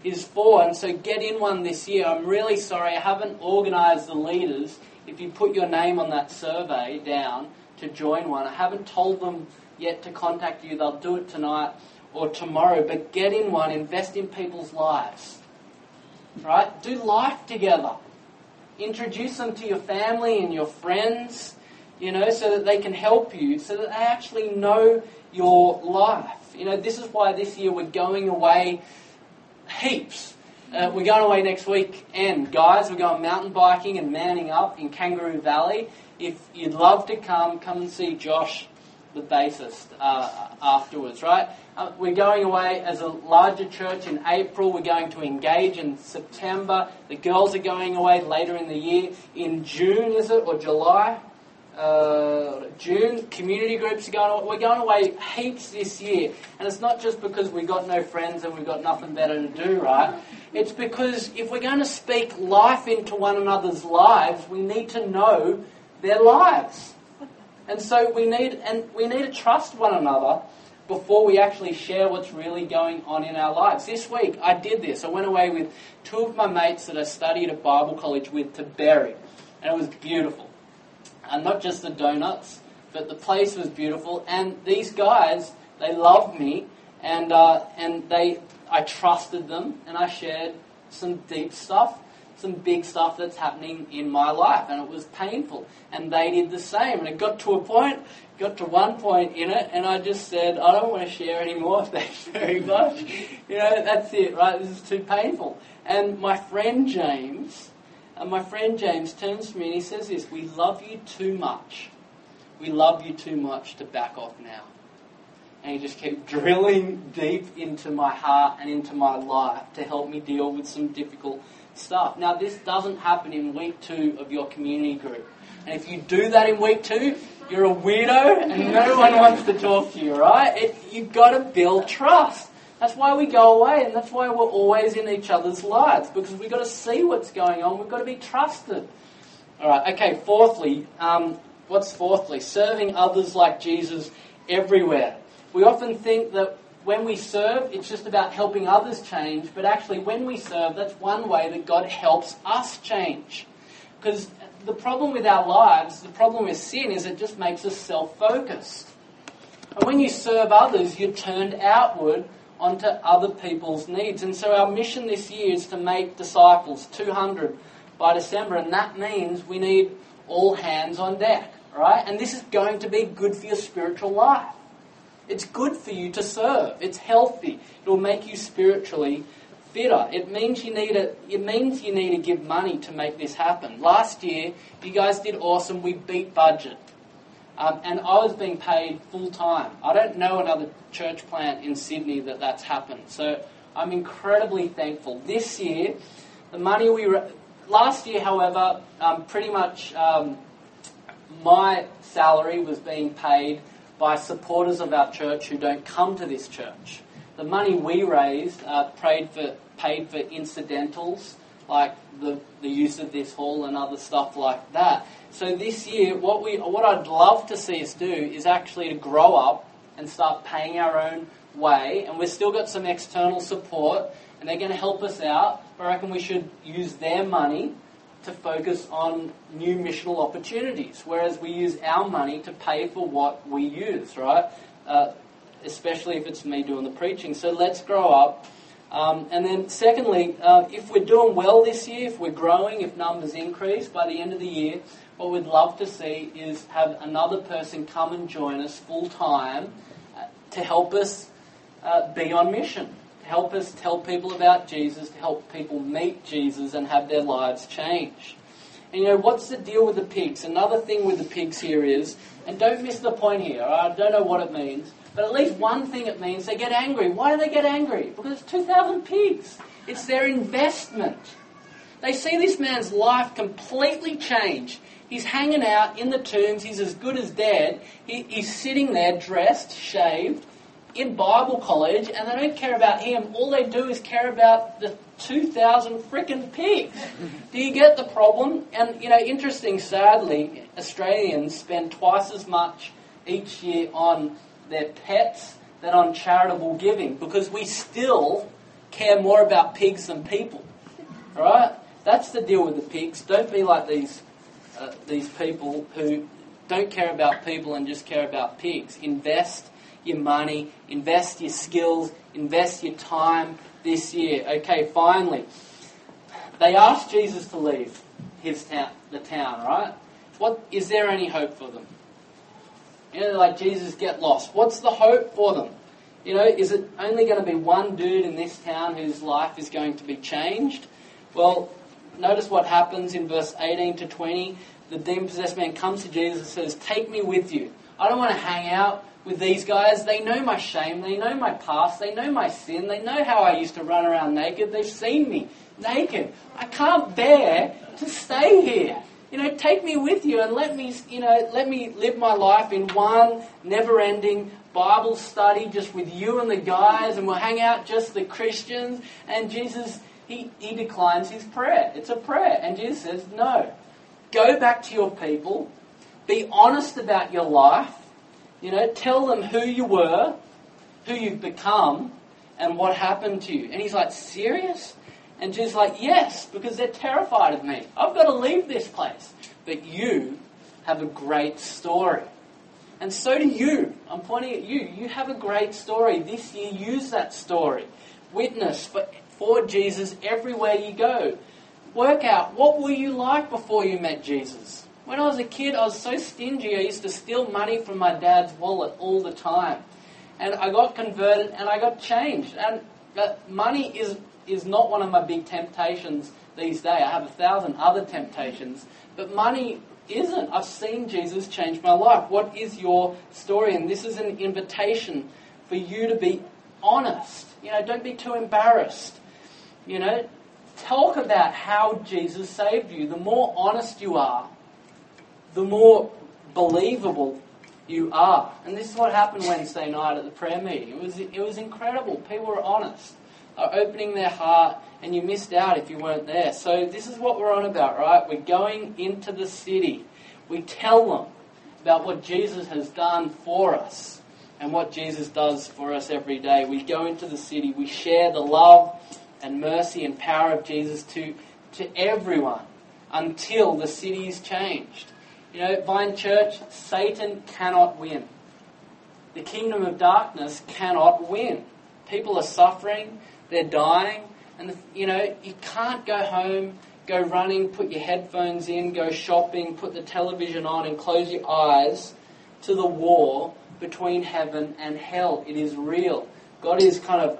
is for. And so get in one this year. I'm really sorry I haven't organised the leaders. If you put your name on that survey down to join one, I haven't told them yet to contact you. They'll do it tonight or tomorrow. But get in one. Invest in people's lives. Right? Do life together. Introduce them to your family and your friends, so that they can help you, so that they actually know your life. This is why this year we're going away heaps. We're going away next week, and guys, we're going mountain biking and manning up in Kangaroo Valley. If you'd love to come and see Josh, the bassist, afterwards, right? We're going away as a larger church in April. We're going to Engage in September. The girls are going away later in the year. In June, is it, or July? June, community groups are going away. We're going away heaps this year. And it's not just because we've got no friends and we've got nothing better to do, right? It's because if we're going to speak life into one another's lives, we need to know their lives. And so we need to trust one another before we actually share what's really going on in our lives. This week I did this. I went away with two of my mates that I studied at Bible college with to Berry. And it was beautiful. And not just the donuts, but the place was beautiful. And these guys, they loved me, and I trusted them, and I shared some deep stuff, some big stuff that's happening in my life, and it was painful. And they did the same. And it got to one point in it, and I just said, I don't want to share anymore, thanks very much. That's it, right? This is too painful. And my friend James turns to me and he says this: we love you too much. We love you too much to back off now. And he just kept drilling deep into my heart and into my life to help me deal with some difficult stuff. Now, this doesn't happen in week 2 of your community group. And if you do that in week 2, you're a weirdo and no one wants to talk to you, right? You've got to build trust. That's why we go away, and that's why we're always in each other's lives, because we've got to see what's going on. We've got to be trusted. All right, okay, fourthly, what's fourthly? Serving others like Jesus everywhere. We often think that when we serve, it's just about helping others change, but actually when we serve, that's one way that God helps us change. Because the problem with our lives, the problem with sin, is it just makes us self-focused. And when you serve others, you're turned outward onto other people's needs. And so our mission this year is to make disciples, 200 by December, and that means we need all hands on deck, right? And this is going to be good for your spiritual life. It's good for you to serve. It's healthy. It'll make you spiritually fitter. It means you need to give money to make this happen. Last year, you guys did awesome. We beat budget. And I was being paid full time. I don't know another church plant in Sydney that's happened. So I'm incredibly thankful. This year, the money last year, however, pretty much my salary was being paid by supporters of our church who don't come to this church. The money we raised paid for incidentals, like the use of this hall and other stuff like that. So this year, what I'd love to see us do is actually to grow up and start paying our own way. And we've still got some external support, and they're going to help us out. But I reckon we should use their money to focus on new missional opportunities, whereas we use our money to pay for what we use, right? Especially if it's me doing the preaching. So let's grow up. And then secondly, if we're doing well this year, if we're growing, if numbers increase by the end of the year, what we'd love to see is have another person come and join us full time to help us be on mission, to help us tell people about Jesus, to help people meet Jesus and have their lives change. And what's the deal with the pigs? Another thing with the pigs here is, and don't miss the point here, I don't know what it means, but at least one thing it means, they get angry. Why do they get angry? Because it's 2,000 pigs. It's their investment. They see this man's life completely change. He's hanging out in the tombs. He's as good as dead. He's sitting there dressed, shaved, in Bible college, and they don't care about him. All they do is care about the 2,000 frickin' pigs. Do you get the problem? And, interesting, sadly, Australians spend twice as much each year on their pets than on charitable giving, because we still care more about pigs than people. All right? That's the deal with the pigs. Don't be like these people who don't care about people and just care about pigs. Invest your money, invest your skills, invest your time this year. Okay, finally, they asked Jesus to leave the town, right? Is there any hope for them? Like Jesus, get lost. What's the hope for them? Is it only going to be one dude in this town whose life is going to be changed? Well, notice what happens in verse 18 to 20. The demon-possessed man comes to Jesus and says, "Take me with you. I don't want to hang out with these guys. They know my shame. They know my past. They know my sin. They know how I used to run around naked. They've seen me naked. I can't bear to stay here. Take me with you and let me live my life in one never-ending Bible study just with you and the guys, and we'll hang out just the Christians." And Jesus, he declines his prayer. It's a prayer. And Jesus says, "No. Go back to your people. Be honest about your life. Tell them who you were, who you've become, and what happened to you." And he's like, "Serious?" And Jesus is like, "Yes, because they're terrified of me. I've got to leave this place. But you have a great story. And so do you." I'm pointing at you. You have a great story. This year, use that story. Witness for Jesus everywhere you go. Work out, what were you like before you met Jesus? When I was a kid, I was so stingy. I used to steal money from my dad's wallet all the time. And I got converted and I got changed. And money is not one of my big temptations these days. I have 1,000 other temptations. But money isn't. I've seen Jesus change my life. What is your story? And this is an invitation for you to be honest. Don't be too embarrassed. Talk about how Jesus saved you. The more honest you are, the more believable you are. And this is what happened Wednesday night at the prayer meeting. It was incredible. People were honest, opening their heart, and you missed out if you weren't there. So this is what we're on about, right? We're going into the city. We tell them about what Jesus has done for us and what Jesus does for us every day. We go into the city. We share the love and mercy and power of Jesus to everyone until the city is changed. Vine Church, Satan cannot win. The kingdom of darkness cannot win. People are suffering, they're dying, and you can't go home, go running, put your headphones in, go shopping, put the television on and close your eyes to the war between heaven and hell. It is real. God is kind of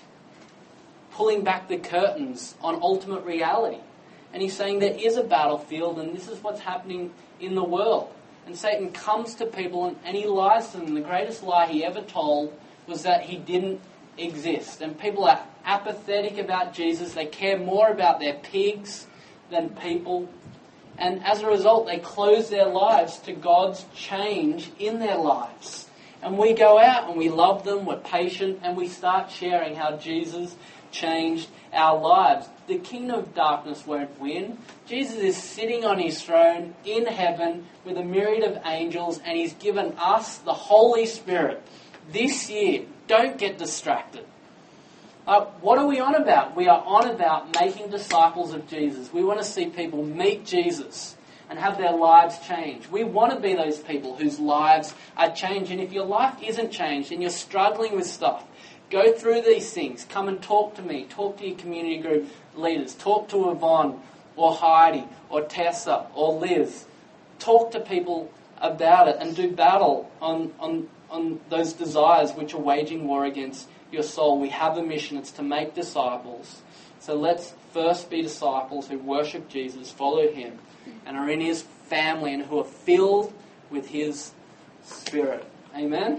pulling back the curtains on ultimate reality. And he's saying there is a battlefield and this is what's happening in the world. And Satan comes to people and he lies to them. The greatest lie he ever told was that he didn't exist. And people are apathetic about Jesus. They care more about their pigs than people. And as a result, they close their lives to God's change in their lives. And we go out and we love them, we're patient, and we start sharing how Jesus changed our lives. The kingdom of darkness won't win. Jesus is sitting on his throne in heaven with a myriad of angels, and he's given us the Holy Spirit this year. Don't get distracted. What are we on about? We are on about making disciples of Jesus. We want to see people meet Jesus and have their lives change. We want to be those people whose lives are changed. And if your life isn't changed and you're struggling with stuff, go through these things. Come and talk to me. Talk to your community group leaders. Talk to Yvonne or Heidi or Tessa or Liz. Talk to people about it and do battle on those desires which are waging war against your soul. We have a mission. It's to make disciples. So let's first be disciples who worship Jesus, follow him, and are in his family and who are filled with his Spirit. Amen?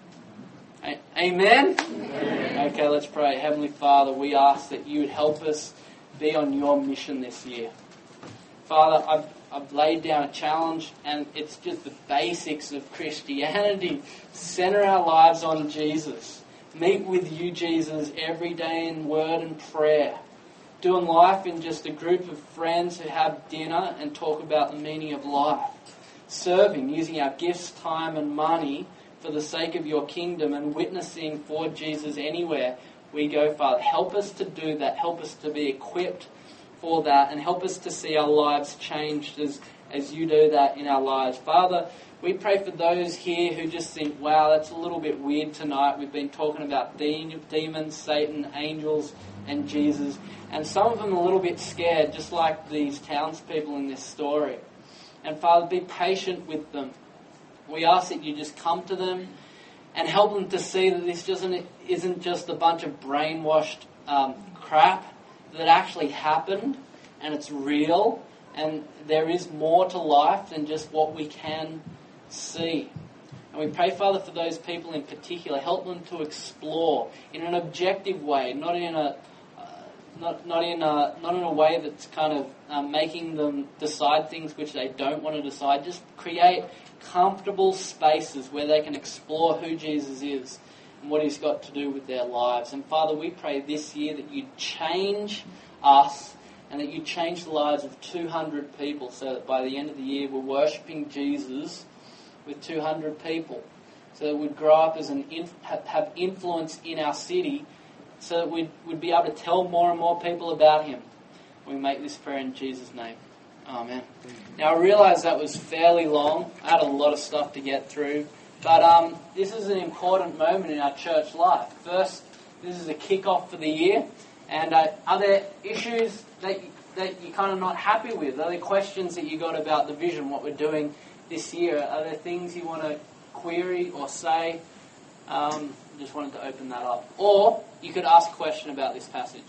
Amen? Amen? Okay, let's pray. Heavenly Father, we ask that you would help us be on your mission this year. Father, I've laid down a challenge, and it's just the basics of Christianity. Center our lives on Jesus. Meet with you, Jesus, every day in word and prayer. Doing life in just a group of friends who have dinner and talk about the meaning of life. Serving, using our gifts, time and money for the sake of your kingdom, and witnessing for Jesus anywhere we go, Father. Help us to do that. Help us to be equipped for that, and help us to see our lives changed as you do that in our lives. Father, we pray for those here who just think, wow, that's a little bit weird tonight. We've been talking about demons, Satan, angels, and Jesus. And some of them are a little bit scared, just like these townspeople in this story. And Father, be patient with them. We ask that you just come to them and help them to see that this isn't just a bunch of brainwashed crap that actually happened, and it's real, and there is more to life than just what we can see. And we pray, Father, for those people in particular. Help them to explore in an objective way, not in a way that's kind of making them decide things which they don't want to decide. Just create comfortable spaces where they can explore who Jesus is and what he's got to do with their lives. And Father, we pray this year that you change us and that you change the lives of 200 people, so that by the end of the year we're worshipping Jesus with 200 people, so that we'd grow up as have influence in our city, so that we'd be able to tell more and more people about him. We make this prayer in Jesus' name. Amen. Now, I realise that was fairly long. I had a lot of stuff to get through. But this is an important moment in our church life. First, this is a kick-off for the year. And are there issues that you're kind of not happy with? Are there questions that you got about the vision, what we're doing this year? Are there things you want to query or say? Just wanted to open that up. Or you could ask a question about this passage.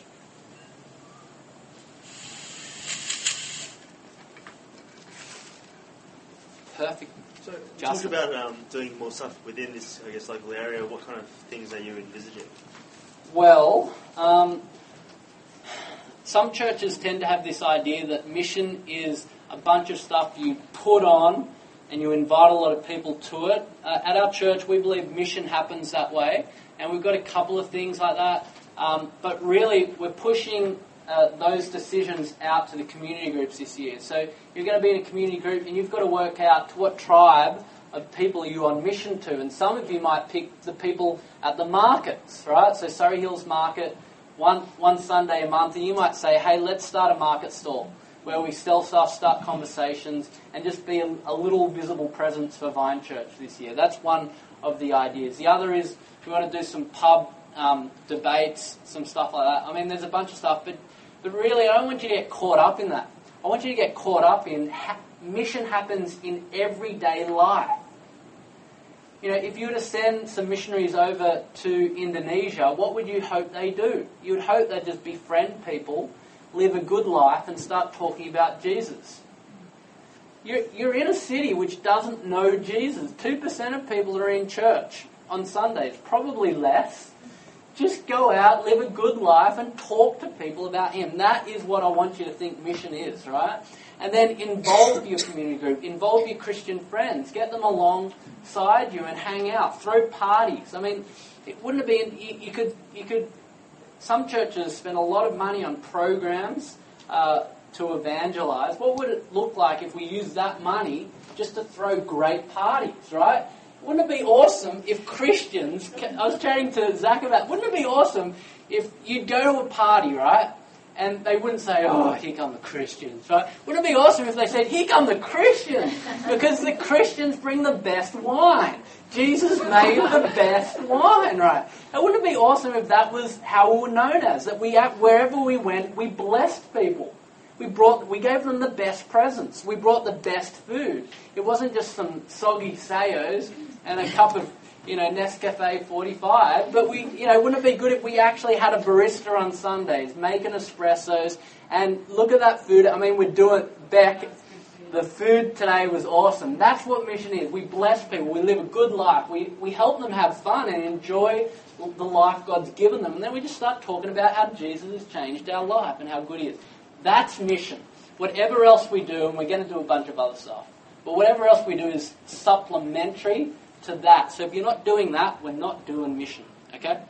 Perfect. So, talk about doing more stuff within this, I guess, local area. What kind of things are you envisaging? Well, some churches tend to have this idea that mission is a bunch of stuff you put on and you invite a lot of people to it. At our church, we believe mission happens that way, and we've got a couple of things like that. But really, we're pushing those decisions out to the community groups this year. So you're going to be in a community group and you've got to work out to what tribe of people are you on mission to. And some of you might pick the people at the markets, right? So Surrey Hills Market, one Sunday a month, and you might say, hey, let's start a market stall where we sell stuff, start conversations, and just be a little visible presence for Vine Church this year. That's one of the ideas. The other is we want to do some pub debates, some stuff like that. I mean, there's a bunch of stuff, but really, I don't want you to get caught up in that. I want you to get caught up in mission happens in everyday life. You know, if you were to send some missionaries over to Indonesia, what would you hope they do? You would hope they'd just befriend people, live a good life, and start talking about Jesus. You're in a city which doesn't know Jesus. 2% of people are in church on Sundays, probably less. Just go out, live a good life, and talk to people about him. That is what I want you to think mission is, right? And then involve your community group, involve your Christian friends, get them alongside you and hang out, throw parties. I mean, it wouldn't have been, you could. Some churches spend a lot of money on programs to evangelize. What would it look like if we used that money just to throw great parties, right? Wouldn't it be awesome if Christians, I was chatting to Zach about, wouldn't it be awesome if you'd go to a party, right, and they wouldn't say, oh, here come the Christians, right? Wouldn't it be awesome if they said, here come the Christians, because the Christians bring the best wine. Jesus made the best wine, right? And wouldn't it be awesome if that was how we were known as, that wherever we went, we blessed people. We gave them the best presents. We brought the best food. It wasn't just some soggy sayos and a cup of, Nescafe 45. But wouldn't it be good if we actually had a barista on Sundays making espressos and look at that food? I mean, we'd do it back. The food today was awesome. That's what mission is. We bless people. We live a good life. We help them have fun and enjoy the life God's given them. And then we just start talking about how Jesus has changed our life and how good he is. That's mission. Whatever else we do, and we're going to do a bunch of other stuff, but whatever else we do is supplementary to that. So if you're not doing that, we're not doing mission. Okay?